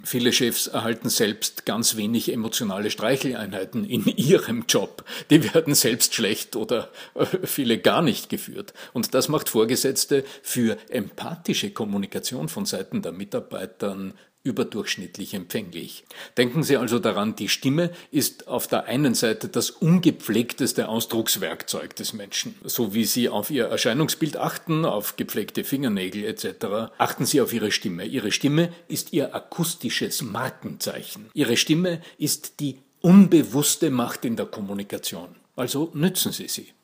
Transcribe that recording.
Viele Chefs erhalten selbst ganz wenig emotionale Streicheleinheiten in ihrem Job. Die werden selbst schlecht oder viele gar nicht geführt. Und das macht Vorgesetzte für empathische Kommunikation von Seiten der Mitarbeitern überdurchschnittlich empfänglich. Denken Sie also daran, die Stimme ist auf der einen Seite das ungepflegteste Ausdruckswerkzeug des Menschen. So wie Sie auf Ihr Erscheinungsbild achten, auf gepflegte Fingernägel etc., achten Sie auf Ihre Stimme. Ihre Stimme ist Ihr akustisches Markenzeichen. Ihre Stimme ist die unbewusste Macht in der Kommunikation. Also nützen Sie sie.